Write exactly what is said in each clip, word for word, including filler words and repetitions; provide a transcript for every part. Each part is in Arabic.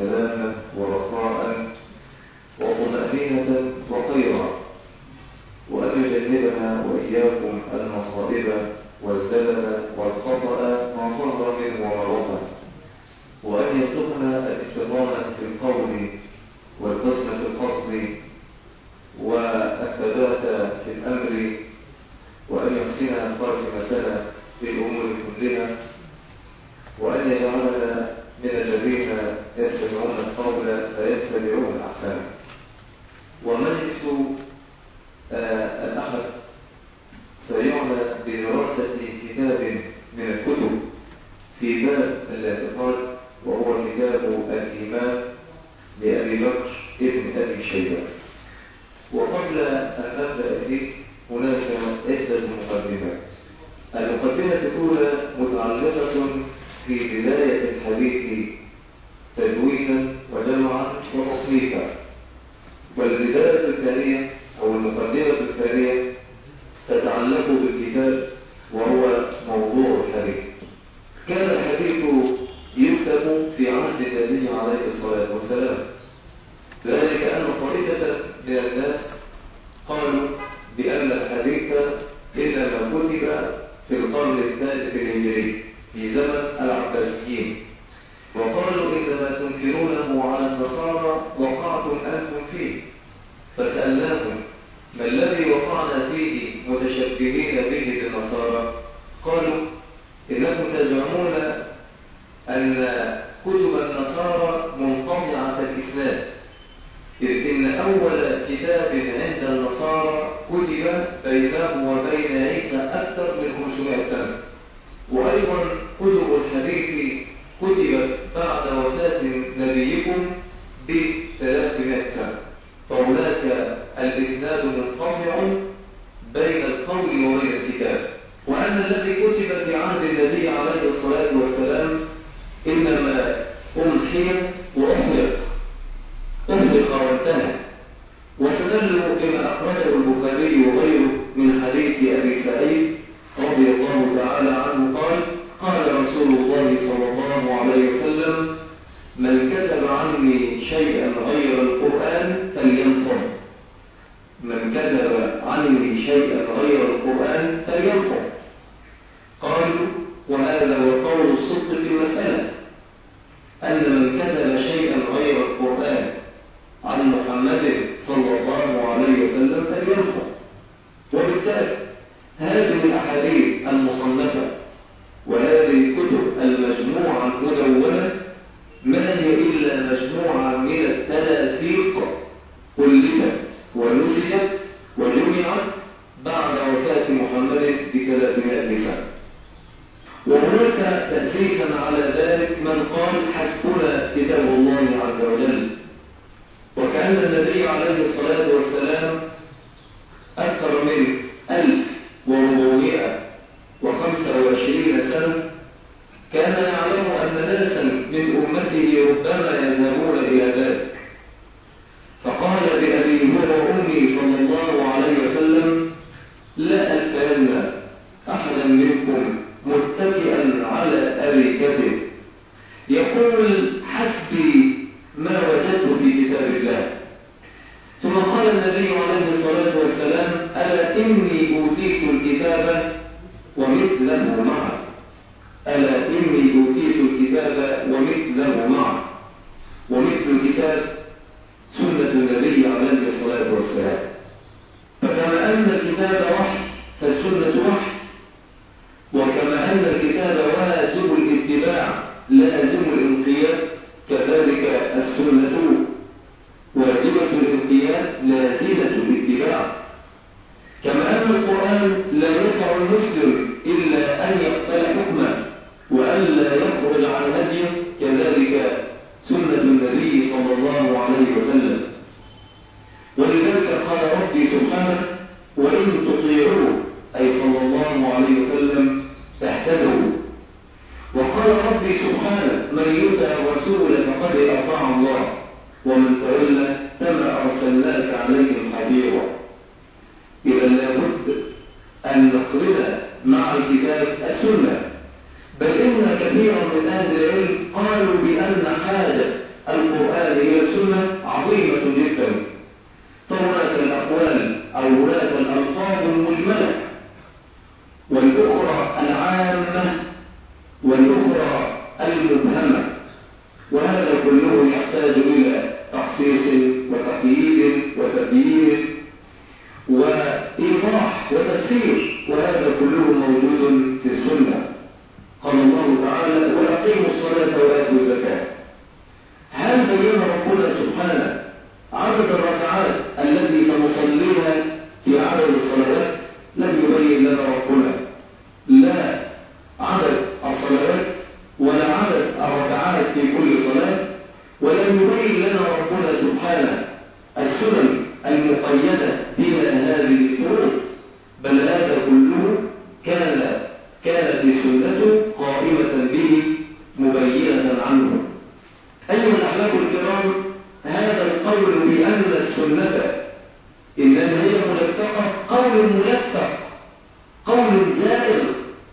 سلامة ورخاء وطمأنينة وخيرا، وأن يجنبنا وإياكم المصائب والزلل والخطأ ما ظهر منه وما بطن، وأن يرزقنا الاستقامة في القول والحسن في القصد والثبات في الأمر، وأن يحسن خاتمتنا في الأمور كلها، وأن يجعلنا من الذين يستمعون القول فيتبعون أحسنه. ومجلس آه الأحد سيعنى بدراسة كتاب من الكتب في باب الاعتقاد، وهو كتاب الإيمان لأبي بكر ابن أبي شيبة. وقبل أن أبدأ فيه هناك عدة مقدمات. المقدمة الأولى متعلقة في بداية الحديث تدوينا وجمعا وتصنيفا، والبداية الثانية أو المقدمة الثانية تتعلق بالكتاب وهو موضوع الحديث. كان الحديث يكتب في عهد النبي عليه الصلاة والسلام، ذلك أن طائفة من الناس قالوا بأن الحديث إنما كتب في القرن الثالث الهجري في زمن العباسيين، وقالوا إنما تنكرونه على النصارى وقعتم أنتم فيه. فسألناهم ما الذي وقعنا فيه متشبهين به بالنصارى؟ قالوا إنكم تزعمون أن كتب النصارى منقطعة الإسناد، إذ إن أول كتاب عند النصارى كتب بينه وبين عيسى أكثر من خمسمائة سنة، وأيضا كتب الحديث كتبت بعد وفاة نبيكم بثلاثمائة سنة، فهناك الإسناد منقطع بين القول وبين الكتاب. وأن الذي كتب في عهد النبي عليه الصلاة والسلام إنما أمحي وأخلق أخلق وانتهى. واستدلوا بما أخرجه البخاري وغيره من حديث أبي سعيد رضي الله تعالى عنه قال قال رسول الله صلى الله عليه وسلم من كتب عني شيئا غير القرآن فلينقض من كتب عني شيئا غير القرآن فلينقض. قالوا وهذا هو قول الصدق في المسألة، أن من كتب شيئا غير القرآن عن محمد صلى الله عليه وسلم فلينقض. وبالتالي هذه الأحاديث المصنفة وهذه الكتب المجموعة المدونة ما هي إلا مجموعة من التلاثيق ألفت ونسجت وجمعت بعد وفاة محمد بثلاثمائة سنة. وهناك تأسيسا على ذلك من قال حسبنا كتاب الله عز وجل، وكأن النبي عليه الصلاة والسلام أكثر من ألف وأربعمائة وخمسة وعشرين سنة كان يعلم أن ناسا من أمته ربما يذهبون إلى ذلك، فقال بأبي وأمي صلى الله عليه وسلم لا ألفين أحدا منكم متكئا على أريكته يقول حسبي ما وجدت في كتاب الله. ثم قال النبي عليه الصلاة والسلام ألا إني أوتيت الكتاب ومثله معه ألا إني أوتيت الكتاب ومثله معه. ومثل الكتاب سنة النبي عليه الصلاة والسلام. فكما أن الكتاب وحي فالسنة وحي، وكما أن الكتاب واجب الاتباع لازم الانقياد كذلك السنة واجبة الانقياد لازمة الاتباع. كما أن القرآن لا يسع المسلم إلا أن يقبل حكمه وألا يخرج عن هديه كذلك سنة النبي صلى الله عليه وسلم. ولذلك قال ربي سبحانه وإن تطيعوه أي صلى الله عليه وسلم تهتدوا. وقال ربي سبحانه من يطع الرسول فقد أطاع الله ومن تولى فما أرسلناك عليهم حفيظا. إذا لابد أن نخرج مع الكتاب السنة، بل إن كثيرا من أهل العلم قالوا بأن حاجة القرآن هذه السنة عظيمة جدا. فهناك الأقوال أو هناك الألفاظ المجملة، والأخرى العامة، والأخرى المبهمة، وهذا كله يحتاج إلى تخصيص وتقييد وتبيين وإيضاح وتفسير، وهذا كله موجود في السنة. قال الله تعالى: وأقيموا الصلاة وآتوا الزكاة. هل بين ربنا سبحانه عدد الركعات التي سنصليها في عدد الصلوات؟ لم يبين لنا ربنا لا عدد الصلوات ولا عدد الركعات في كل صلاة، ولم يبين لنا ربنا سبحانه السنن المقيدة بها هذه الفروض، بل هذا كله كان كانت السنة قائمة به مبينة عنه. أيها الأحباب الكرام، هذا القول بأن السنة إنما هي ملتقى قول ملتق، قول زائر،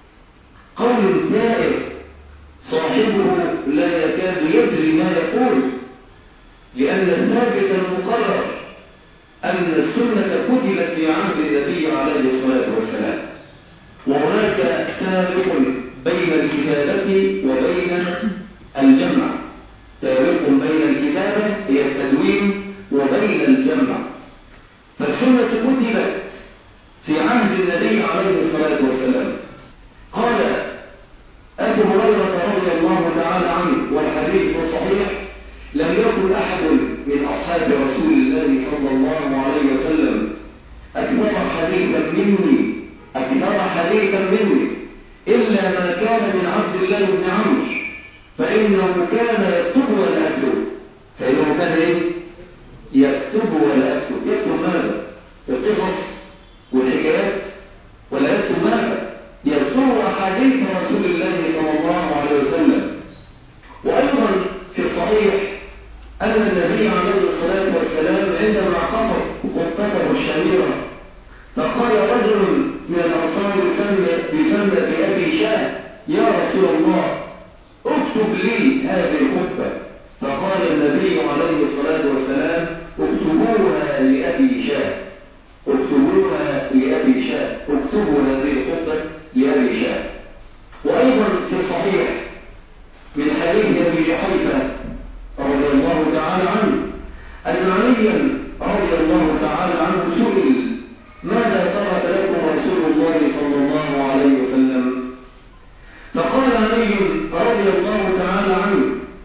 قول زائر صاحبه لا يكاد يدري ما يقول، لأن الثابت المقرر أن السنة كتبت في عهد النبي عليه الصلاة والسلام. وهناك تاريخ بين الكتابة وبين الجمع، تاريخ بين الكتابة هي التدوين وبين الجمع. فالسنة كتبت في عهد النبي عليه الصلاة والسلام. قال أبو هريرة رضي الله تعالى عنه والحديث الصحيح: لم يكن أحد من أصحاب رسول الله صلى الله عليه وسلم أكثر حديثا مني أكثر حديثا مني إلا ما كان من عبد الله بن عمرو، فإنه كان يكتب ولا يكتب. فإنه كان إيه؟ يكتب ولا يكتب. يكتب ماذا؟ القصص والحكايات، ولا يكتب ماذا؟ يكتب أحاديث رسول الله صلى الله عليه وسلم. وأيضا في الصحيح أن النبي عليه الصلاة والسلام عندما خطب خطبته الشهيرة فقال رجل من الأنصار يسمى بأبي شاه: يا رسول الله اكتب لي هذه الخطبة. فقال النبي عليه الصلاة والسلام: اكتبوها لأبي شاه، اكتبوها لأبي شاه، اكتبوا هذه الخطبة لأبي شاه. وأيضا في الصحيح من حديث أبي جحيفة رضي الله تعالى عنه أن عليا رضي الله تعالى عنه سئل: ماذا ترك لكم رسول الله صلى الله عليه وسلم؟ فقال علي رضي الله تعالى عنه: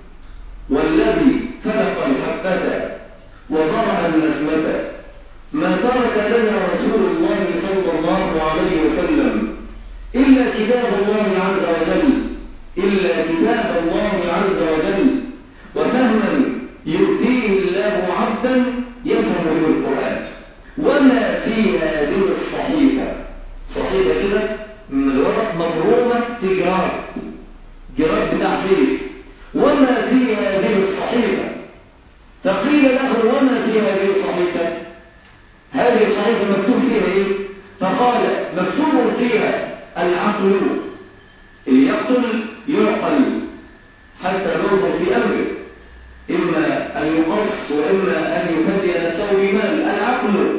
والذي فلق الحبة وضرع النسمة ما ترك لنا رسول الله صلى الله عليه وسلم إلا كتاب الله عز وجل، إلا كتاب الله عز وجل، وفهما يؤتيه الله عبدا يفهم القرآن. وما في هذه الصحيفة، صحيفة كده من الورق مضرومة في جراب، جراب بتاع سيف، وما في هذه الصحيفة. فقيل له: وما في هذه الصحيفة؟ هذه الصحيفة مكتوب فيها ايه؟ فقال: مكتوب فيها العقل، اللي يقتل يعقل حتى ننظر في أمره، إما أن يقص وإما أن يفدي نفسه بمال، العقل.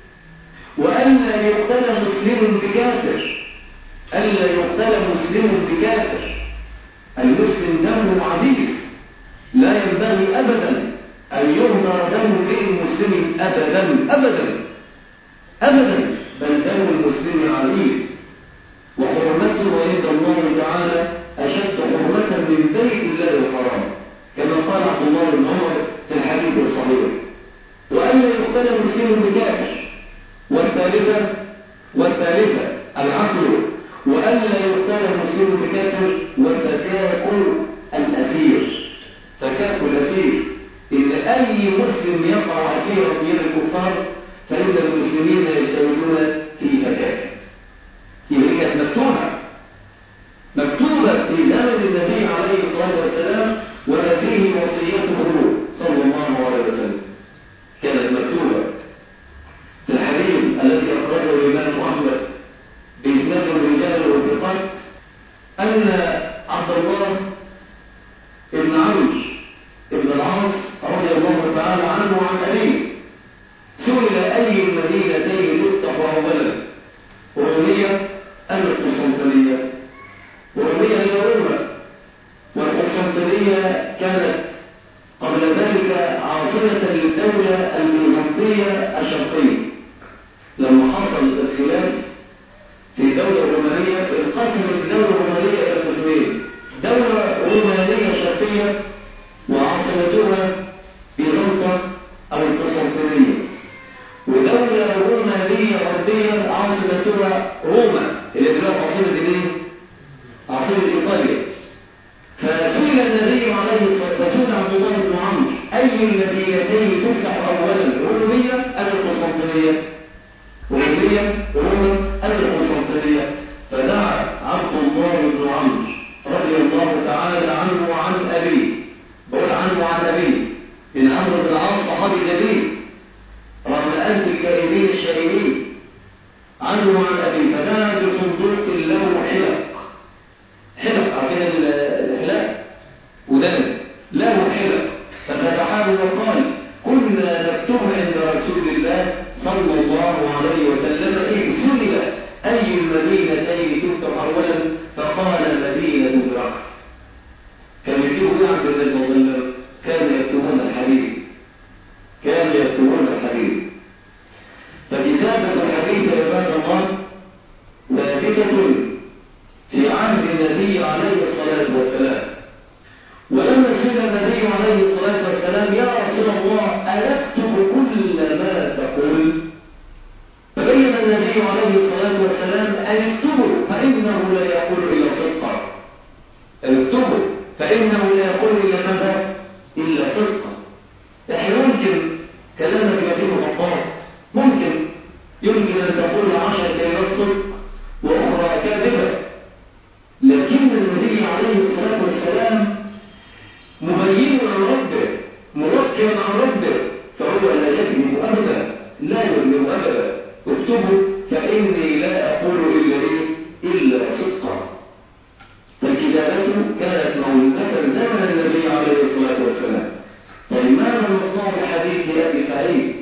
وألا يقتل مسلم بكافر، ألا يقتل مسلم بكافر. المسلم دمه عزيز، لا ينبغي أبدا أن يهدر دم غير مسلم أبدا أبدا أبدا، بل دم المسلم عزيز، وحرمته عند الله تعالى أشد حرمة من بيت الله الحرام، كما قال عبد الله بن عمر في الحديث الصحيح. وألا يقتل مسلم بكافر. والثالثة والثالثة العقل، وألا يقتل مسلم بكافر. وتكاكل الأثير، تكاكل الأثير، إن أي مسلم يقع أثيرا في يد الكفار فإن المسلمين يستوجبون في تكاكل. يبقى كانت مكتوبة مكتوبة في زمن النبي عليه الصلاة والسلام، وهذه وصيته صلى الله عليه وسلم كانت مكتوبة في الحديث الذي أخرجه الإمام أحمد بإسناد الرجال والثقات أن عبد الله بن عمرو بن العاص رضي الله المدينتين تفتح أولا؟ رومية أم القسطنطينية؟ رومية هي روما، والقسطنطينية كانت قبل ذلك عاصمة للدولة البيزنطية الشرقية. لما حصل الخلاف في الدولة الرومانية انقسمت الدولة الرومانية إلى قسمين: دولة رومانية شرقية وعاصمتها بيزنطة أو القسطنطينية، ودولة رومانية غربية عاصمتها روما اللي دلوقتي عاصمة ايه؟ عاصمة إيطاليا. فسئل النبي عليه الصلاة والسلام عبد الله بن عمرو: أي المدينتين تفتح أولا، رومية أم القسطنطينية؟ رومية روما أم القسطنطينية؟ فدعا عبد الله بن عمرو رضي الله تعالى عنه وعن أبيه، بقول عنه وعن أبيه، إن عمرو بن العاص صحابي جليل رغم أنف الكائنين الشهيرين، عنه وعن أبيه، فدعا بصندوق له حلق، حلق عارفين الحلاق ودان له حلق، ففتحه وقال: كنا نكتب عند رسول الله صلى الله عليه وسلم إذ سئل أي المدينتين تفتح أولا فقال مدينة بركة. كان يكتبون عند النبي صلى الله عليه وسلم، كانوا يكتبون الحديث، كانوا يكتبون الحديث. فكتابة الحديث عباد الله ثابتة في عهد النبي عليه الصلاة والسلام. ولما سئل النبي عليه الصلاة والسلام: يا رسول الله أنكتب كل ما تقول؟ فبين النبي عليه الصلاة والسلام: أن اكتبوا فإنه لا يقول إلا صدقا. اكتبوا فإنه لا يقول إلا ماذا؟ إلا صدقا. احنا ممكن كلامك يبقى فيه مغطات، ممكن يمكن أن تقول عشر كلمات صدق وأخرى كاذبة، لكن النبي عليه الصلاة والسلام مبين عن ربه، مركب عن ربه، فهو لا يكذب أبدا، لا يكذب أبدا. اكتبوا فإني لا أقول إلا إيه؟ إلا صدقا. فالكتابة كانت موجودة زمن النبي عليه الصلاة والسلام. طيب ماذا نصنع بحديث أبي سعيد: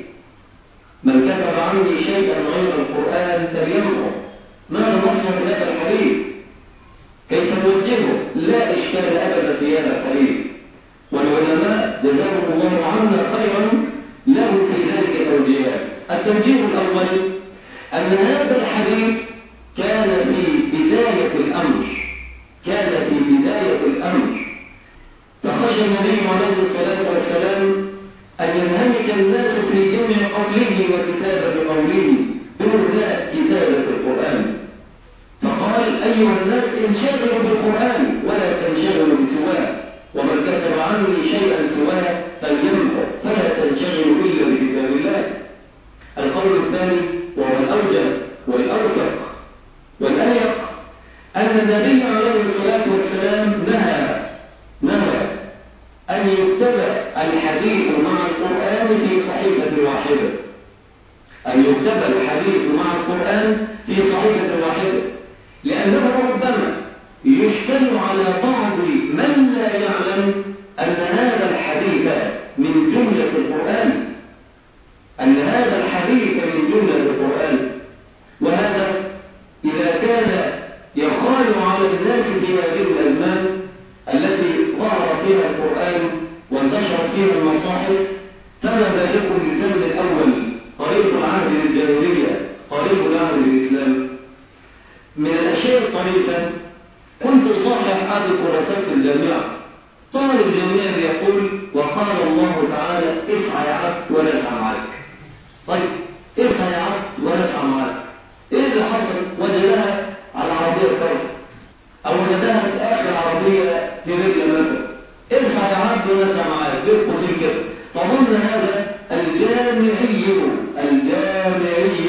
من كتب عني شيئا غير القرآن فليمحه؟ ماذا نصنع بهذا الحديث؟ كيف نوجهه؟ لا إشكال أبدا في هذا الحديث، والعلماء جزاهم الله عنا خيرا له في ذلك توجيهات. التوجيه الأول أن هذا الحديث كان في بداية الأمر، كان في بداية الأمر، فخشى النبي عليه الصلاة والسلام أن ينهمك الناس في جمع قوله وكتابة قوله دون كتابة القرآن، فقال: أيها الناس انشغلوا بالقرآن ولا تنشغلوا بسواه، ومن كتب عني شيئا سواه فليمحه، فلا تنشغلوا إلا بكتاب الله. القول الثاني وهو الأوجه والأرفق والأليق أن النبي عليه الصلاة والسلام نهى نهى أن يكتب الحديث مع القرآن في صحيفة واحدة، أن يكتب الحديث مع القرآن في صحيفة واحدة، لأنه ربما يشكل على بعض من لا يعلم أن هذا الحديث من جملة القرآن، أن هذا الحديث من جملة القرآن، وهذا إذا كان يقال على الناس في هذه الأزمان التي ظهر فيها القرآن وانتشرت فيها المصاحف، فما بالك بالزمن الأول قريب العهد الجاهلية قريب العهد الإسلام. من الأشياء الطريفة كنت صاحب أحد الدراسات في الجامعة، طالب جامعي يقول: وقال الله تعالى: اسعى يا عبد ولا اسعى معك. طيب اسعى يا عبد ولا اسعى معك، ايه اللي حصل؟ وجدها على عربية الفرد او وجدها في اخر عربية في رجل مثلا، اسعى يا عبد ولا اسعى معك، بين قوسين كده. فظن هذا الجامعي الجامعي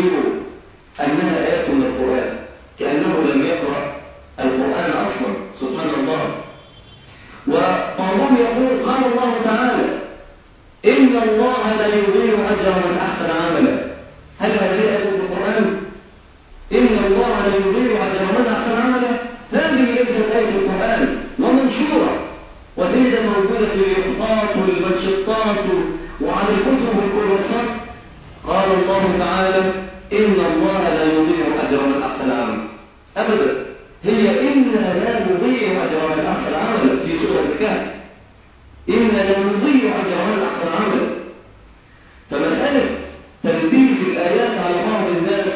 انها ايات من القرآن، كأنه لم يقرأ القرآن اصلا، سبحان الله. وبعضهم يقول: قال الله تعالى: إن الله لا يضيع أجر من أحسن عملا. هل هذه آية في القرآن؟ إن الله لا يضيع أجر من أحسن عملا، هذه ليست آية في القرآن ومنشورة وتوجد موجودة في اليافطات والمنشطات وعلى الكتب والكراسات. قال الله تعالى إن الله لا يضيع أجر من أحسن عملا. أبدا، هي إنا لا نضيع أجر من أحسن عملا في سورة الكهف، إنا لا نضيع أجر من أحسن عملا. فمسألة تلبيس الآيات على بعض الناس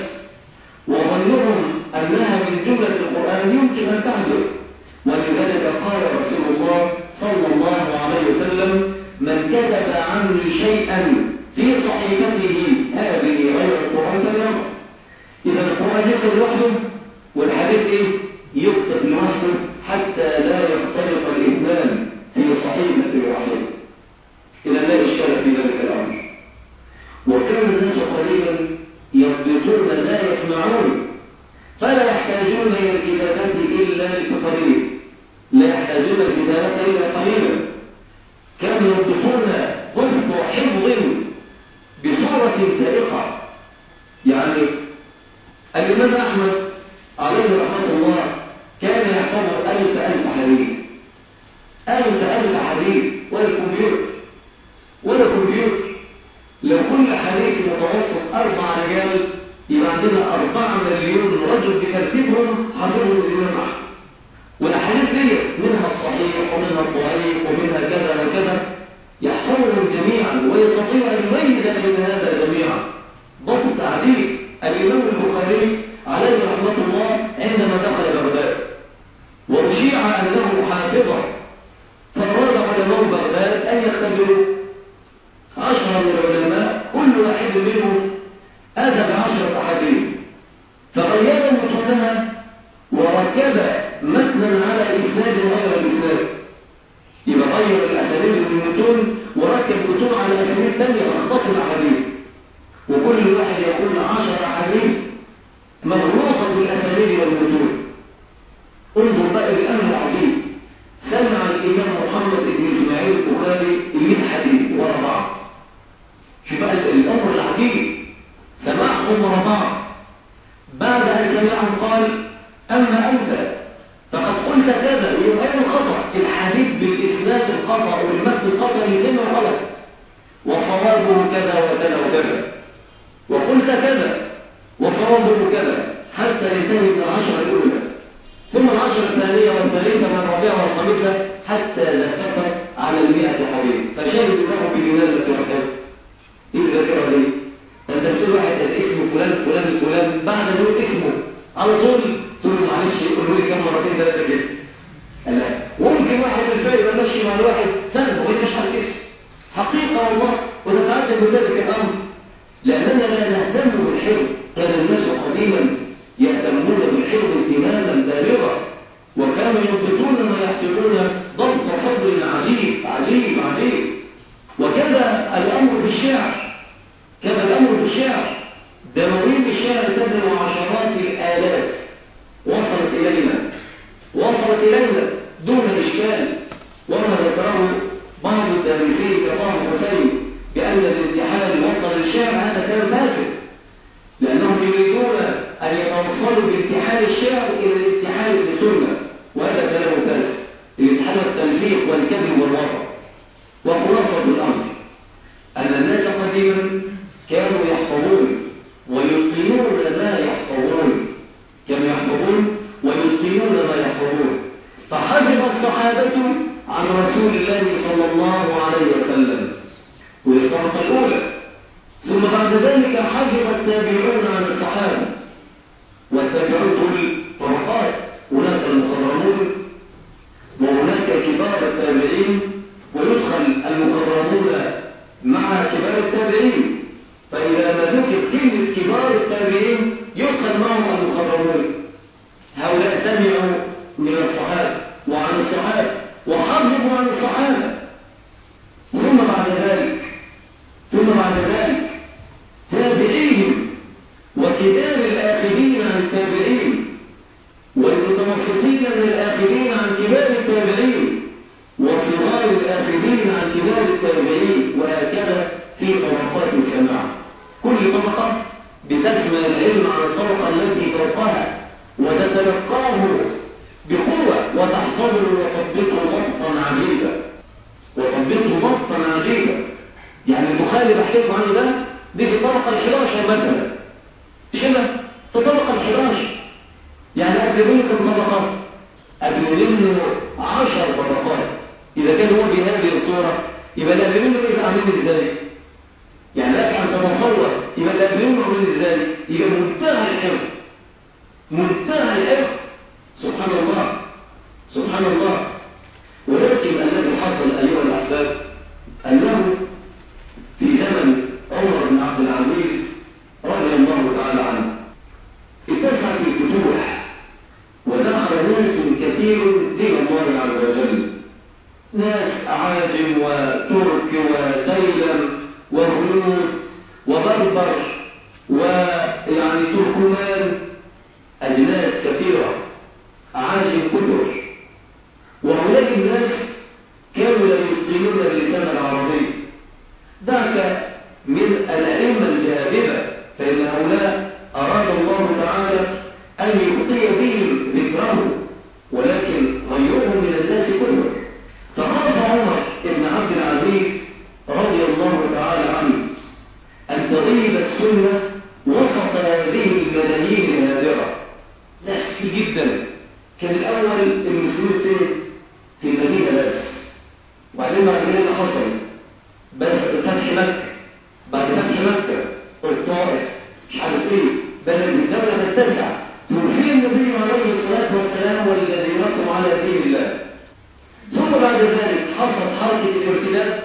وظنهم أنها من جملة القرآن يمكن أن تحدث، ولذلك قال رسول الله صلى الله عليه وسلم: من كتب عني شيئا في صحيفته هذه غير القرآن فليرى. إذا القرآن يكتب لوحده والحديث إيه؟ يكتب لوحده حتى لا يختلط الإثنان في صحيفة واحدة. إذا لا إشكال في ذلك الأمر. وكان الناس قليلا يضبطون لا يسمعون، فلا يحتاجون إلى الكتابات إلا لقليل، لا يحتاجون الكتابات إلا قليلا. كانوا يضبطون ضبط حفظ بصورة سائقة. يعني الإمام أحمد عليه رحمة الله كان يحفظ ألف ألف حديث، ألف ألف حديث، ولا كمبيوتر ولا كمبيوتر. لو كل حديث متوسط أربع رجال يبقى عندنا أربعة مليون رجل بترتيبهم حافظهم الإمام أحمد. والأحاديث دي منها الصحيح ومنها الضعيف ومنها كذا وكذا، يحفظهم جميعا ويستطيع أن يميز بين هذا جميعا. ضبط عجيب. الإمام البخاري عليه رحمة الله عندما دخل بغداد وأشيع أنه حافظا، فأراد علماء بغداد أن يختبروا عشرة من العلماء، كل واحد منهم أتى بعشرة أحاديث، فغير متونها وركب متنا على إسناد غير الإسناد. يبقى غير الأسانيد من المتون وركب متون على أسانيد ثانية فاختصر الأحاديث، وكل واحد يقول عشر أحاديث مغلوطة بالأسانيد والمتون. انظر بقى الأمر العظيم. سمع الإمام محمد بن إسماعيل البخاري مئة حديث ورا بعض. شوف بقى الأمر العجيب، سمعهم ورا بعض. بعد أن سمعهم قال: أما أنت فقد قلت كذا، يبقى الخطأ الحديث بالإسناد الخطأ والمتن الخطأ يتم غلط، وصوابه كذا وكذا وكذا، وقلت كذا وصوابه كذا، حتى ينتهي من العشرة الأولى، ثم العشرة الثانية والثالثة والرابعة والخامسة، حتى ذكرت على المئة حديث. فشاهد الله بجلالة وحده. إيه ذكرها ليه؟ أنت بتقول واحد اسمه فلان فلان فلان، بعد ما يقول اسمه على طول تقول معلش يقولوا لي كم مرتين ثلاثة كده. لا، ممكن واحد الباقي يبقى ماشي مع الواحد سنة وما يبقاش عارف اسمه. حقيقة والله، وتتعجب من ذلك الأمر، لأننا لا نهتم بالحفظ. كان الناس قديما يهتمون بالحفظ اهتماما بالغا، وكانوا يضبطون ما يحفظون ضبط صبر عجيب عجيب عجيب. وكذا الأمر في الشعر، كذا الأمر في الشعر. دواوين الشعر تبلغ عشرات الآلاف، وصلت إلينا وصلت إلينا دون إشكال. وما ذكره بعض الدارسين كطه حسين بأن الانتحال وصل الشعر، هذا كان فاسد، لأنهم يريدون أن يتوصلوا بانتحال الشعر إلى الانتحال بالسنة، وهذا كلام فاسد. الانتحال التلفيق والكذب والوضع. وخلاصة الأمر أن الناس قديما كانوا يحفظون ويتقنون ما يحفظون، كانوا يحفظون ويتقنون ما يحفظون. فحفظ الصحابة عن رسول الله صلى الله عليه وسلم، والطبقة الأولى. ثم بعد ذلك حفظ التابعون عن الصحابة، والتابعون دول طبقات، هناك المخضرمون وهناك كبار التابعين، ويدخل المخضرمون مع كبار التابعين. فإذا ما ذكر كلمة كبار التابعين يدخل معهم المخضرمون. هؤلاء سمعوا من الصحابة وعن الصحابة وحفظوا عن الصحابة. ثم بعد ذلك ثم بعد ذلك تابعيهم وكبار الآخرين عن التابعين، والمتوسطين من الآخرين عن كبار التابعين، وصغار الآخرين عن كبار التابعين، وهكذا في طبقات الجماعة. كل طبقة بتجمع العلم عن الطبقة التي فوقها وتتلقاه بقوة وتحفظه وتضبطه ضبطا عجيبا وتضبطه ضبطا عجيبا. يعني البخاري بحكيكم عنه ده دي في الطبقة الحداشر مثلا، مش كده؟ في الطبقة الحداشر، يعني قبل منه كم طبقة؟ قبل منه عشر طبقات. إذا كان هو بهذه الصورة يبقى اللي قبل منه يبقى عاملين ازاي؟ يعني لك أن تتصور يبقى اللي قبل منه عاملين ازاي؟ يبقى منتهى الحفظ، منتهى الحفظ. سبحان الله سبحان الله. ولكن الذي حصل أيها الأحباب أنه في زمن عمر بن عبد العزيز رضي الله تعالى عنه اتسعت الفتوح ودخل ناس كثير دين الله عز وجل، ناس أعاجم وترك وديلم وهنود وبربر ويعني تركمان، أجناس كثيرة، أعاجم كثر. وهناك الناس كانوا لا يتقنون اللسان العربي، ذاك من الأئمة الجاهبة، فإن هؤلاء أراد الله تعالى أن يبقي بهم ذكره، ولكن غيرهم من الناس كثر. فخاف عمر بن عبد العزيز رضي الله تعالى عنه أن تغيب السنة وسط هذه الملايين الهادرة، ناس كثير جدا. كان الأول المسلمين فين؟ في المدينة بس، وبعدين بعد كده حصل بس فتح مكة، بعد فتح مكة الطائف مش عارف ايه، بلد الدولة تتسع، توفي النبي عليه الصلاة والسلام والجزيرة على دين الله. ثم بعد ذلك حصلت حركة الارتداد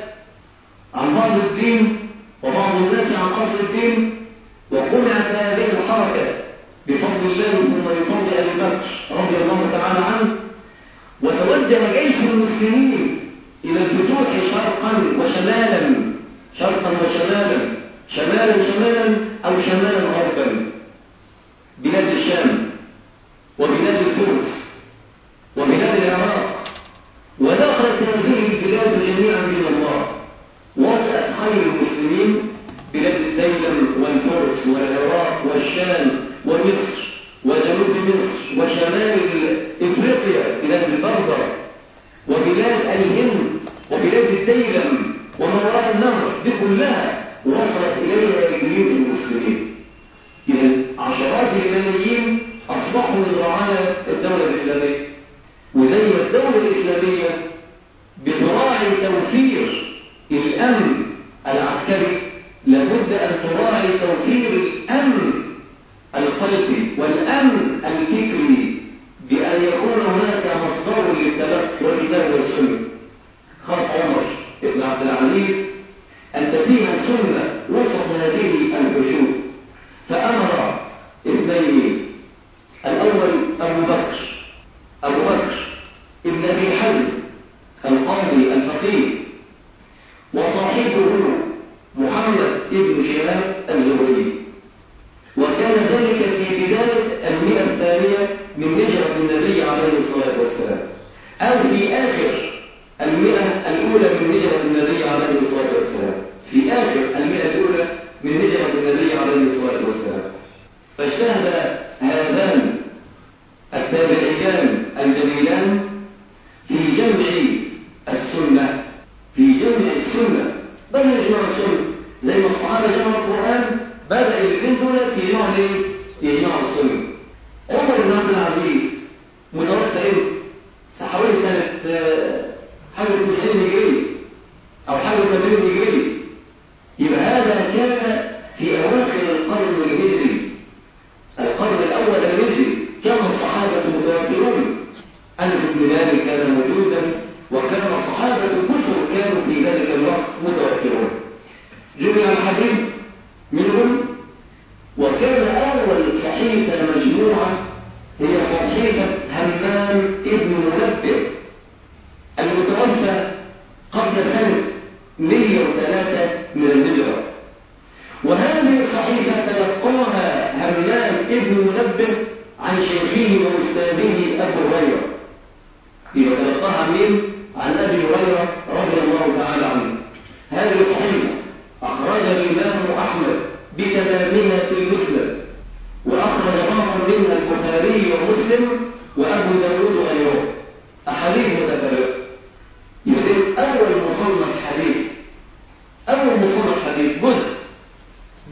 عن بعض الدين وبعض الناس عن أصل الدين، وقمعت هذه الحركة بفضل الله ثم بفضل أبي بكر رضي الله تعالى عنه، وتوجه جيش المسلمين إلى الفتوح شرقا وشمالا، شرقا وشمالا، شمالا شمالا أو شمالا غربا، بلاد الشام وبلاد الفرس وبلاد العراق. ودخلت هذه البلاد جميعا من الله، وسأت خير المسلمين بلاد الديلم والفرس والعراق والشام ومصر وجنوب مصر وشمال إفريقيا بلاد البربر وبلاد الهند وبلاد الديلم وما وراء النهر، دي كلها وصلت إليها جيوش المسلمين. إذا عشرات الملايين أصبحوا من رعايا الدولة الإسلامية، وزي ما الدولة الإسلامية بتراعي توفير الأمن العسكري، لابد أن تراعي توفير الأمن القلبي والأمن الفكري، بأن يكون هناك مصدر للتلقي والكتاب والسنة. خاف عمر بن عبد العزيز أن تتيه السنة وسط هذه الحشود، فأمر ابنين، الأول أبو بكر أبو بكر ابن أبي حزم القاضي الفقيه، وصاحبه محمد ابن شهاب الزهري. وكان ذلك في بداية المئة الثانية من هجرة النبي عليه الصلاة والسلام، أو في آخر المئة الأولى من هجرة النبي عليه الصلاة والسلام، في آخر المئة الأولى من هجرة النبي عليه الصلاة والسلام. فاجتهد هذان التابعيان الجليلان في جمع السنة، في جمع السنة، بدأ يجمع السنة زي ما الصحابة جمعوا القرآن، بدأ الاثنين دول يجمعوا ليه؟ يجمعوا السنة. عمر بن عبد العزيز متوفى امتى؟ حوالي سنة حاجة تسعين هجرية أو حاجة ثمانين هجرية، يبقى هذا كان في أواخر القرن الهجري، القرن الأول الهجري. كان الصحابة متوفرون، أنس بن مالك كان موجودا، وكان الصحابة كثر كانوا في ذلك الوقت متوفرون. جمع الحديث منهم، وكان أول صحيفة مجموعة هي صحيفة همام ابن منبه المتوفى قبل سنة مئة وثلاثة من الهجرة. وهذه الصحيفة تلقاها همام ابن منبه عن شيخه وأستاذه أبو هريرة. إذا تلقاها من عن أبي هريرة رضي الله تعالى عنه. هذه الصحيفة أخرج الإمام أحمد بتمامها في المسند، وأخرج بعض منها البخاري ومسلم وأبو داود وغيره، أحاديث متفرقة. يبقى أول مصنف حديث، أول مصنف حديث جزء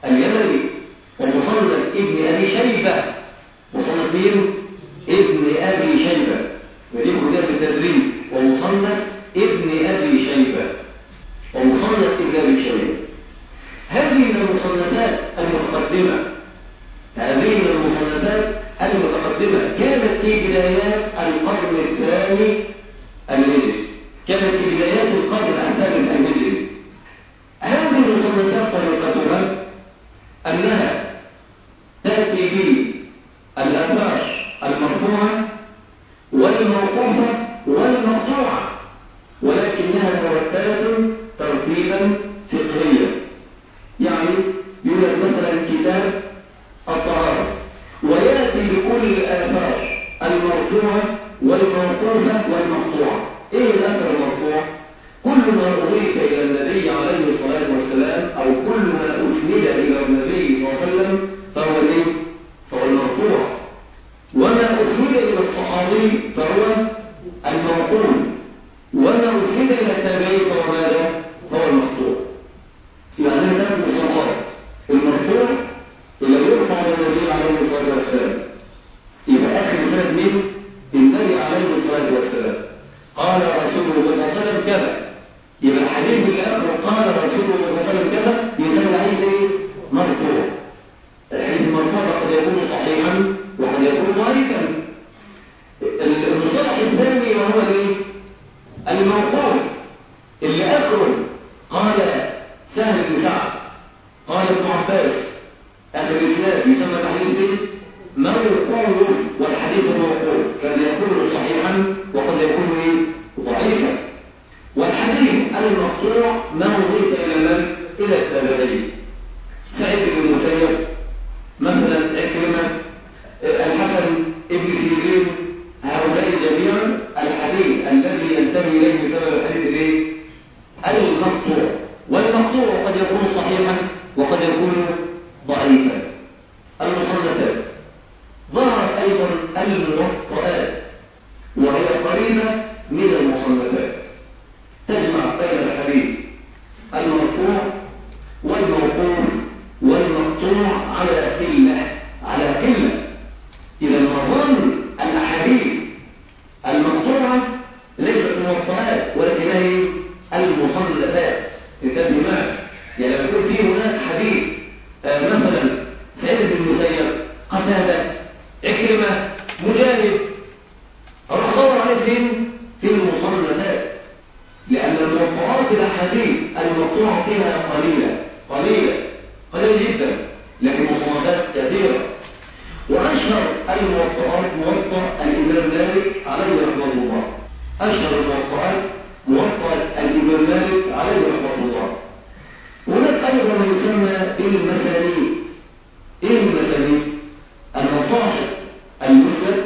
اليمني، ومصنف ابن أبي شيبة. مصنف مين؟ ابن أبي شيبة، ودي كلها بالتدريب. ومصنف ابن أبي شيبة ومصنف ابن أبي شيبة. هذه من المصنفات المتقدمة هذه من المصنفات المتقدمة كانت في بدايات القرن الثاني الهجري كانت في بدايات القرن الثاني الهجري. هذه المصنفات طريقتها أنها تأتي بالآثار المرفوعة والموقوفة والمقطوعة، ولكنها مرتبة ترتيبا فقهيا. يعني يوجد مثلا كتاب الطهارة ويأتي بكل الآثار المرفوعة والموقوفة والمقطوعة. إيه الأثر المرفوع؟ كل ما أضيف إلى النبي عليه الصلاة والسلام أو كل ما أسند إلى النبي صلى الله عليه وسلم فهو إيه؟ فهو المرفوع. وما أسند إلى الصحابي فهو الموقوف، وما أسند إلى التابعين فهو ماذا؟ فهو المقطوع. يعني ثلاث مصنفات: المرفوع اللي يرفع عن النبي عليه الصلاة والسلام، يبقى آخر سند من النبي عليه الصلاة والسلام قال رسول الله صلى الله عليه وسلم كذا، يبقى الحديث اللي آخره قال رسول الله صلى الله عليه وسلم كذا يسمى عليه مرفوع. الحديث المرفوع قد يكون صحيحا وقد يكون ضعيفا. المصطلح الثاني وهو الايه؟ الموقوف اللي آخره قال سهل بن سعد قال ابن عباس، آخر الإسناد يسمى الحديث موقوف. والحديث الموقوف كان يكون صحيحا وقد يكون ضعيفا. والحديث المقطوع ما أضيف إلى من؟ إلى التابعين. سعيد بن المسيب مثلا، عكرمة، الحسن ابن سيرين، هؤلاء جميعا الحديث الذي ينتمي إليه بسبب الحديث الايه؟ المقطوع. والمقطوع قد يكون صحيحا وقد يكون ضعيفا. المصنفات ظهرت أيضا الموطئات وهي قريبة من المصنفات، تجمع بين الحديث المرفوع والموقوف والمقطوع على قلة على قلة. إذا نظن الأحاديث المقطوعة ليست موطئات ولكنها المصنفات. انتبه معي، يعني لما يكون في هناك حديث آه مثلا سعيد بن المسيب، قتادة، عكرمة، مجاهد، الخبر عليه فين؟ في المصنفات، لأن الموطئات الأحاديث المقطوعة فيها قليلة قليلة قليلة جدا، لكن مصنفات كثيرة. وأشهر الموطئات موطأ الإمام مالك عليه رحمه الله. أشهر الموطئات موطأ الإمام مالك عليه رحمه الله. هناك أيضا ما يسمى بالمسانيد. إيه المسانيد؟ المصاحف المسند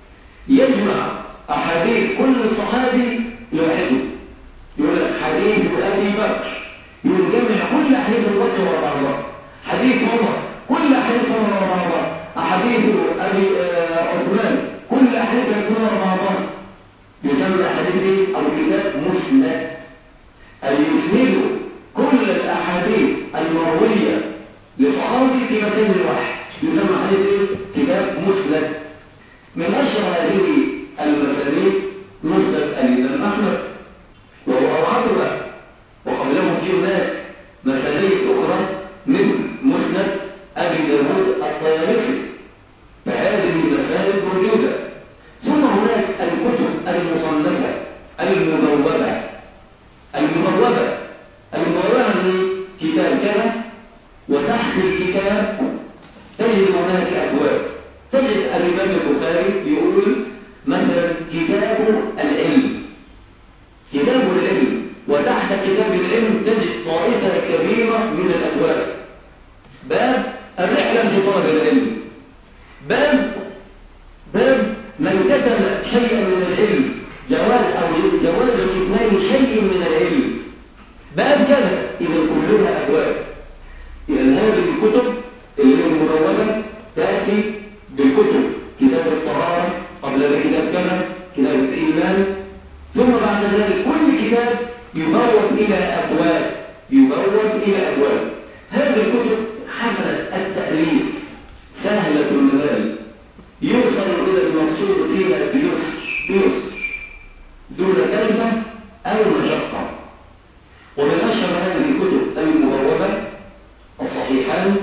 يجمع أحاديث كل صحابي لوحده. يقول لك حديث أبي بكر، يجمع كل أحاديث أبي بكر ورا بعضها. حديث عمر، كل أحاديث عمر ورا بعضها. أحاديث أبي عثمان، كل أحاديث عثمان ورا بعضها. يسمى حديث أو كتاب مسند، أي يسند كل الأحاديث المروية لصحابي في مكان واحد، يسمى حديث كتاب مسند. من أشهر هذه المسانيد مسند الإمام أحمد وهو أوعدها، وقبله في هناك مسانيد أخرى مثل مسند أبي داود الطيالسي. فهذه المسانيد موجودة. ثم هناك الكتب المصنفة المبوبة المبوبة المبوبة من كتاب كذا، وتحت الكتاب تجد هناك أبواب. تجد الإمام البخاري يقول مثلا كتاب العلم، كتاب العلم، وتحت كتاب العلم تجد طائفة كبيرة من الأبواب. باب الرحلة في طلب العلم، باب باب من كتب شيئا من العلم، جواز أو جواز كتمان شيء من العلم، باب كذا. إذا كلها أبواب. إذا هذه الكتب اللي هي المدونة تأتي بالكتب، كتاب الطهارة، قبل كتاب كذا، كتاب الإيمان، ثم بعد ذلك كل كتاب يبوب إلى أبواب يبوب إلى أبواب. هذه الكتب حسب الصحيحان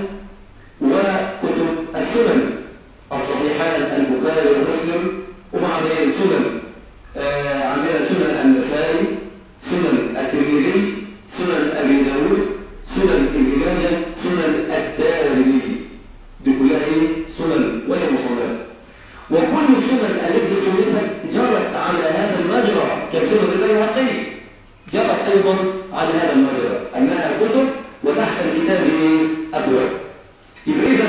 وكتب السنن الصحيحان البخاري ومسلم، وبعدين سنن آه عندنا سنن النسائي، سنن الترمذي، سنن ابي داود، سنن ابن ماجه، سنن الدارمي، دي كلها ايه؟ سنن وهي مصنفات. وكل السنن التي صنفت جرت على هذا المجرى كسنن البيهقي، جرت ايضا على هذا المجرى انها كتب وتحت الكتاب ابواب. يبقى اذا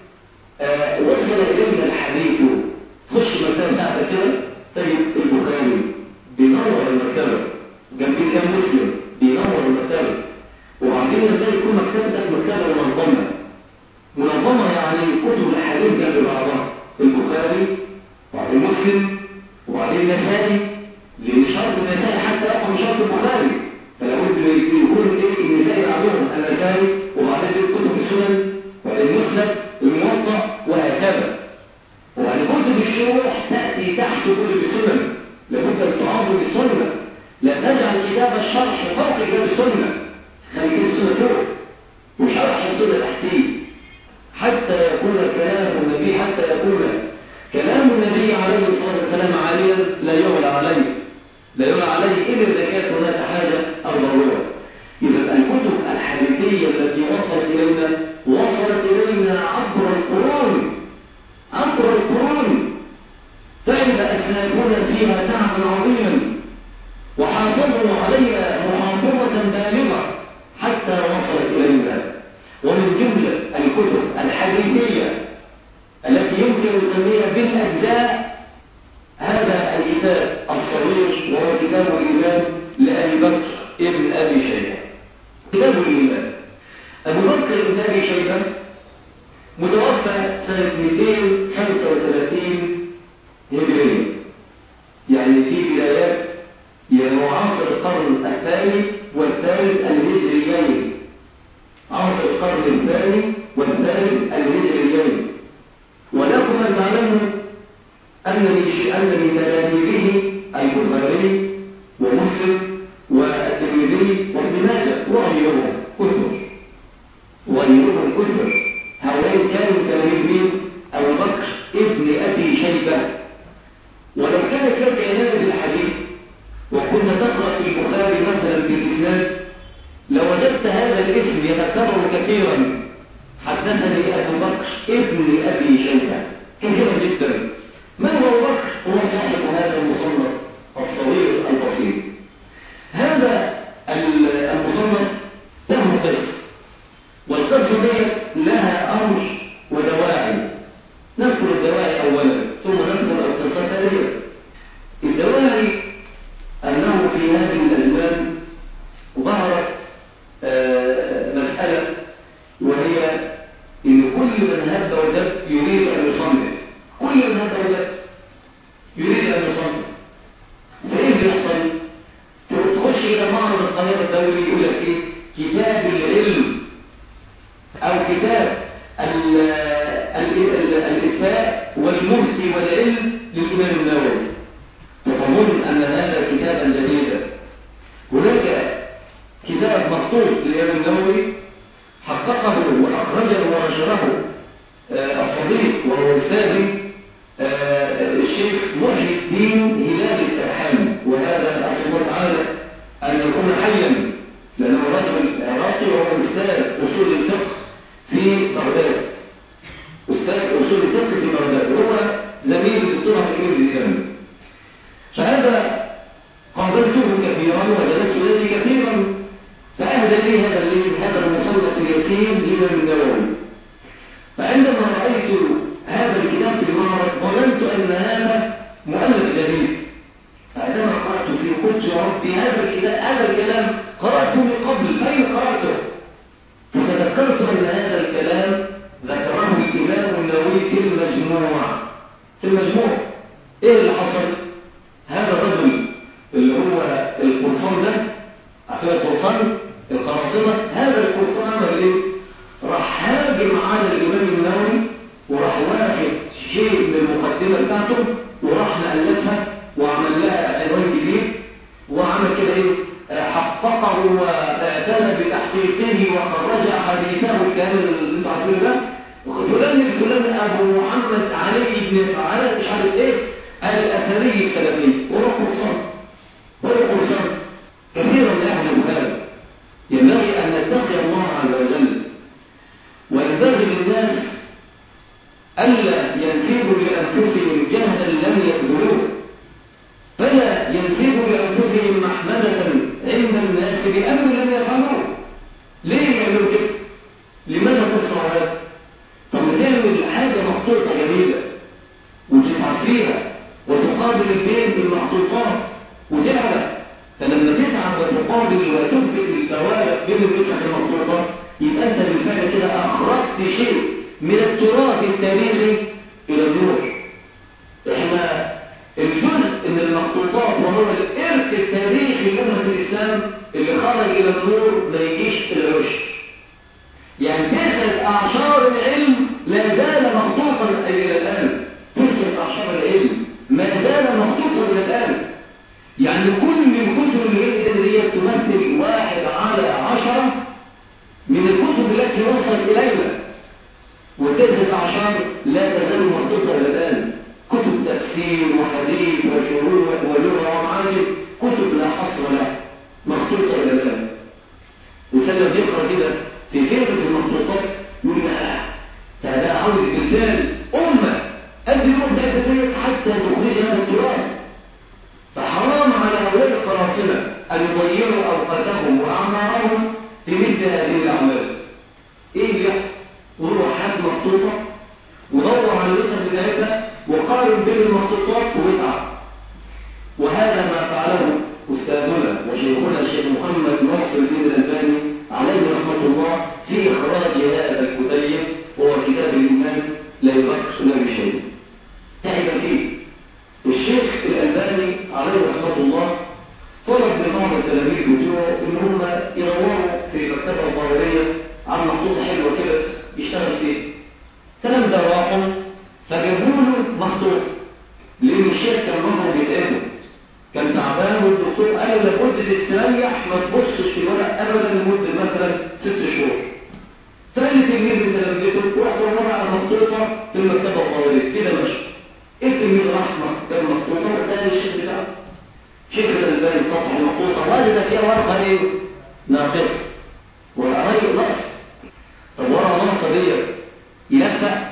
آه وصل الينا الحديث، خش مكان تحت كده طيب البخاري بينور المكتبه، جنبيه كام مسلم بينور المكتبه، وبعدين نلاقي يكون مكتبتك مكتبه منظمه. منظمه يعني كتب الحديث جنب بعضها، البخاري وبعدين مسلم وبعدين النسائي، لان شرط النسائي حتى يقع من شرط البخاري، فلابد يكون ايه النسائي بعدهم النسائي، وبعدين كتب السنن وبعدين المسند الموطأ وهكذا. وبعدين كتب الشروح تاتي تحت كتب السنن، لابد ان تعظم السنه، لا تجعل كتاب الشرح فوق كتاب السنه، خلي كتاب السنه فوق وشرح السنه تحتيه، حتى يكون كلام النبي حتى يكون كلام النبي عليه الصلاه والسلام عاليا لا يعلى عليه، لا يعلى عليه الا اذا كانت هناك حاجه او ضروره. اذا الكتب الحديثيه التي وصلت الينا وصلت الينا عبر القرون، عبر القرون، تعب اسلافنا فيها تعبا عظيما وحافظوا عليها محافظه بالغه حتى وصلت الينا. ومن جمله الكتب الحديثيه التي يمكن تسميها بالاجزاء هذا الكتاب الصغير وهو كتاب الإيمان لأبي بكر ابن أبي شيبة. كتاب الإيمان أبو بكر ابن أبي شيبة متوفى سنة مئتين وخمسة وثلاثين هجرية، يعني في بدايات معاصر القرن الثاني والثالث الهجريين، عصر القرن الثاني والثالث الهجريين. ولكم أن تعلموا أن من تلاميذه البخاري ومسلم والترمذي وابن ماجه وغيرهم كثر، وغيرهم كثر. هؤلاء كانوا تلاميذ أبو بكر ابن أبي شيبة. ولو كانت لك عناية بالحديث وكنت تقرأ في البخاري مثلا بالإسناد لوجدت هذا الاسم يتكرر كثيرا، حدثني أبو بكر ابن أبي شيبة، كثيرا جدا. من هو أبو بكر؟ هو صاحب هذا المصنف الصغير البسيط. هذا المصنف له قصة، والقصة دي لها أمر ودواعي. نذكر الدواعي أولا ثم نذكر القصة ثانيا. الدواعي أنه في هذه الأزمان ظهرت آه مسألة، وهي إن كل من هب ودب يريد أن يصنف، كل من هب ودب يريد أن يصنف. فإيه بيحصل؟ تخش إلى معرض القاهرة الدولي يقول لك إيه؟ كتاب العلم أو كتاب الإفتاء والمفتي والعلم للإمام النووي، تظن أن هذا كتابا جديدا. هناك كتاب مخطوط للإمام النووي حققه وأخرجه ونشره الصديق وهو السابق الشيخ محي الدين هلال السرحاني، وهذا أسأل الله تعالى أن يكون حيا، لأنه رجل عراقي وهو أستاذ أصول الفقه في بغداد، أستاذ أصول الفقه في بغداد، وهو زميل الدكتور الإنجليزي كمان. فهذا قابلته كثيرا وجلست إليه كثيرا، فأهدى لي هذا الليل هذا المصنف اليقين لمن النووي. فعندما رأيت هذا الكتاب في المعرض ظننت أن هذا مؤلف جديد، فعندما قرأت فيه قلت يا ربي هذا الكتاب هذا الكلام قرأته من قبل، أين قرأته؟ فتذكرت أن هذا الكلام ذكره الإمام النووي في المجموع. في المجموع إيه اللي حصل؟ هذا الرجل اللي هو القرصان ده، عارفين القرصان القراصنة، هذا القرصان عمل إيه؟ راح هاجم على الإمام النووي وراح واخد شيء من المقدمة بتاعته وراح مألفها وعمل لها عنوان جديد وعمل كده ايه، حققه واعتبره وأتانا بتحقيقه وخرج حديثه الكامل اللي انتوا عارفينه ده، فلان الفلان أبو محمد علي بن فعالة مش عارف إيه الأثري السلفي، وروح قرصان وروح قرصان. كثيرا من أهل البخاري ينبغي أن نتقي الله عز وجل، وينبغي للناس ألا ينسبوا لأنفسهم جهدا لم يقبلوه، فلا ينسبوا لأنفسهم محمدة عند الناس بأمر لم يفعلوه. ليه يعملوا كده؟ لماذا تصنع هذا؟ طب تعمل حاجة مخطوطة جميلة وتفعل فيها وتقابل البيت بالمخطوطات وتعرف، فلما تتعب وتقابل وتثبت الفوارق بين النسخ المخطوطات يبقى أنت بالفعل كده أخرجت شيء من التراث التاريخي إلى النور. إحنا الجزء من المخطوطات وهو الإرث التاريخي لأمة الإسلام اللي خرج إلى النور ما يجيش العشر. يعني تسعة أعشار العلم لا زال مخطوطا إلى الآن، تسعة أعشار العلم ما زال مخطوطا إلى الآن. يعني كل الكتب اللي هي تمثل واحد على عشرة من الكتب التي وصلت إلينا، وتسعة أعشار لا تزال مخطوطة إلى الآن. كتب تفسير وحديث وشروح ولغة ومعاجم، كتب لا حصر لها مخطوطة إلى الآن. وسلم يقرأ كده في فهرس المخطوطات يقول لا هذا عاوز بالفعل أمة قد اليوم ذات حتى تخرجها من التراث. فحرام على هؤلاء القراصنة أن يضيعوا أوقاتهم وأعمارهم في مثل هذه الأعمال. إيه اللي يحصل؟ وروح حاجة مخطوطة ودور على النسخ بتاعتها وقارن بين المخطوطات ويتعب. وهذا ما فعله أستاذنا وشيخنا الشيخ محمد ناصر الدين الألباني عليه رحمة الله في إخراج هذا الكتيب، وهو كتاب الإيمان لا يبخس لا بشيء. تعب فيه الشيخ الألباني عليه رحمة الله طلب من بعض التلاميذ بتوعه إن هم يدوروا في المكتبة الظاهرية عن مخطوطة حلوة كده يشتغل فيها. الكلام ده راحوا فجابوا له مخطوط، لأن الشيخ كان مرة بيتقابل كان تعبان، والدكتور قال له لابد تستريح ما تبصش في الورق ابدا لمده مثلا ست شهور. فقال التلميذ لتلامذته روح دور على مخطوطه في المكتبه الظاهريه كده ماشي. التلميذ راح مكتبه مخطوطه واداها للشيخ بتاعه. شيخ الألباني سطح المخطوطه وجد فيها ورقه ايه؟ ناقصه. ورقه ناقصه. طب ورقه ناقصه ديت ينفع؟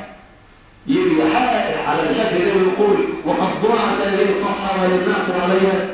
يحقق على شكل ده ويقول وقد ضاعت هذه الصفحه ولم نعثر عليها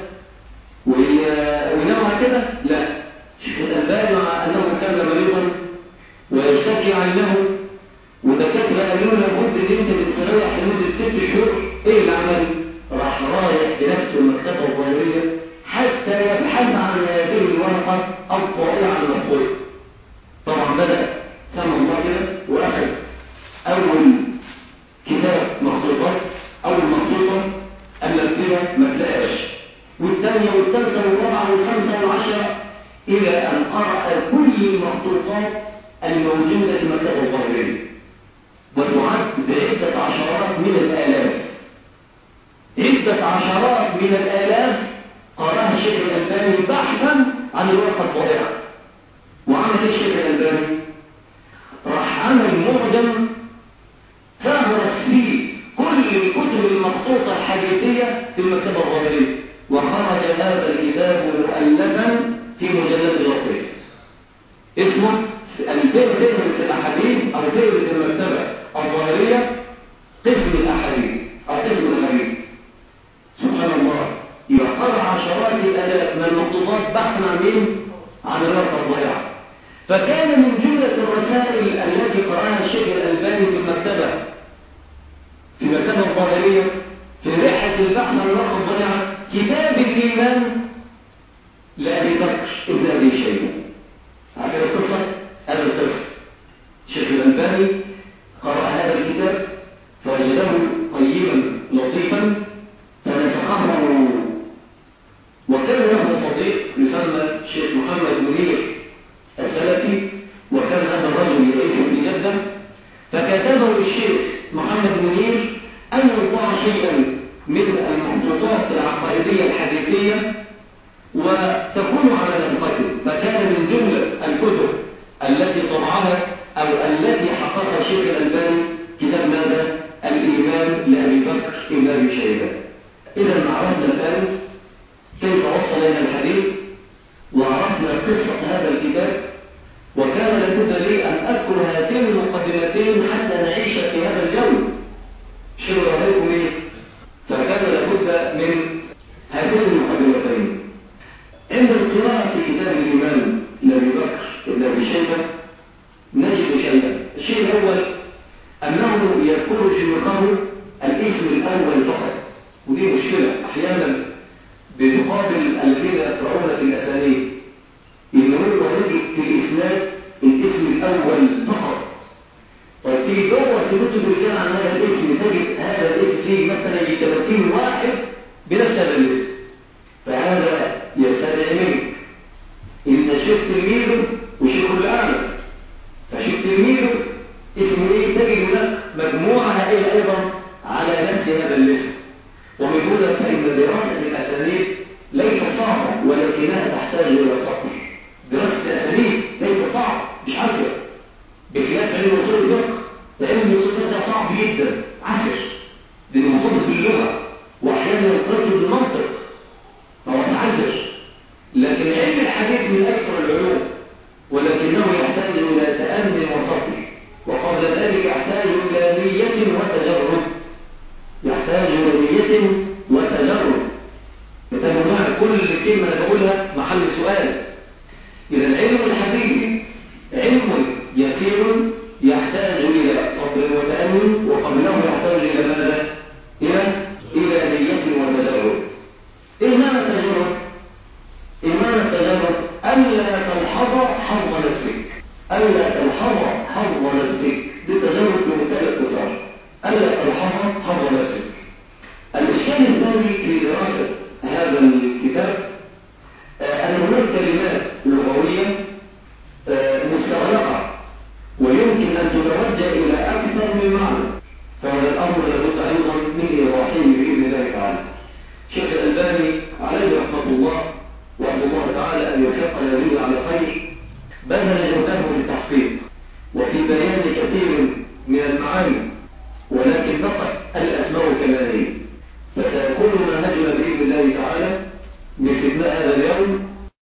وينوع كده؟ لا. شيخ الألباني مع انه كان مريضا ويشتكي عينه ودكاتره قالوا له لابد ان انت تستريح لمده ست شهور، ايه اللي عمل؟ راح رايح بنفسه المكتبه الظاهريه حتى يبحث عن هذه الورقه الطائعه المخطوطه. طبعا بدا سمع الله كده واخذ اول كتاب مخطوطات، أول مخطوطة ألفتها ما تلاقاش، والثانية والثالثة والرابعة والخامسة والعشرة، إلى أن قرأ كل المخطوطات الموجودة في المكتبة الظاهرية، وتعد بعدة عشرات من الآلاف. عدة عشرات من الآلاف قرأها الشيخ الألباني بحثا عن الورقة الطائعة. وعمل ايه الشيخ الألباني؟ راح عمل معجم فهرس فيه كل الكتب المخطوطة الحديثية في المكتبة الظاهرية، وخرج هذا الكتاب مؤلفا في مجلد لطيف اسمه الفهرس الأحاديث أو فهرس المكتبة الظاهرية قسم الأحاديث أو قسم الحديث. سبحان الله، يقرأ عشرات الآلاف من المخطوطات بحثا عن مين؟ عن الورقة الضائعة. فكان من جملة الرسائل التي قرأها الشيخ الألباني في المكتبة في المكتبة الظاهرية في رحلة البحث عن الورقة الضائعة كتاب الإيمان لأبي بكر ابن أبي شيبة. عارف القصة؟ هذا القصة الشيخ الألباني قرأ هذا الكتاب فوجده قيما لطيفا فنسخه، وكان له صديق يسمى الشيخ محمد منير السلفي، وكان هذا الرجل يعيش في جدة، فكتبه للشيخ محمد منير أن يطبع شيئا من المخطوطات العقائدية الحديثية وتكون على نفقته. فكان من جملة شيبان. إذا عرفنا الآن كيف وصل إلى الحديث، وعرفنا قصة هذا الكتاب، وكان لابد لي أن أذكر هاتين المقدمتين حتى نعيش في هذا الجو. شنو رأيكم إيه؟ فكان لابد من هاتين المقدمتين. عند القراءة في كتاب الإمام لأبي بكر بن أبي شيبة نجد شيئا. الشيء الأول أنه يذكر شيوخه الاسم الأول فقط، ودي مشكلة أحيانا بتقابل الذين يقرؤون في الأسانيد، إن هو يجد في الإسناد الاسم الأول فقط. طيب تيجي دور في كتب الرجال عن هذا الاسم تجد هذا الاسم فيه مثلا يجي ثلاثين واحد بنفس هذا الاسم، فهذا يستدعي منك إن شيخ تلميذه وشيخ الأعلى، فشيخ تلميذه اسمه إيه؟ تجد هناك مجموعة هائلة أيضا على نفس هذا الاسم. ومن هنا فإن دراسة الأسانيد ليست صعبة، ولكنها تحتاج إلى صبر. دراسة الأسانيد ليست صعب، مش عسر، بخلاف علم أصول الفقه. علم أصول الفقه صعب جدا، عسر، لأنه مرتبط باللغة وأحيانا يرتبط بالمنطق، فهو عسر. لكن علم الحديث من أكثر العلوم، ولكنه يحتاج إلى تأمل وصبر، وقبل ذلك يحتاج إلى نية وتجرد. يحتاج إلى نية وتجرد. فتجمع كل كلمة أنا بقولها محل سؤال. إذا علم الحديث علم يسير يحتاج إلى صبر وتأمل، وقبله يحتاج إلى ماذا؟ إلى إلى نية وتجرد. إيه معنى التجرد؟ إيه معنى التجرد؟ ألا تلحظ حظ نفسك، ألا تلحظ حظ نفسك. دي تجرد بمثال اختصار، ألا تلحظ حظ نفسك. الإشكال الثاني في دراسة هذا الكتاب أن هناك كلمات لغوية مستغرقة ويمكن أن تتوجه إلى أكثر من معنى، فهذا الأمر لابد أيضا من إيضاحه بإذن الله تعالى. شيخ الألباني عليه رحمة الله وأسأل الله تعالى أن يحقنا به على خير بذل جهده في التحقيق وفي بيان كثير من المعاني، ولكن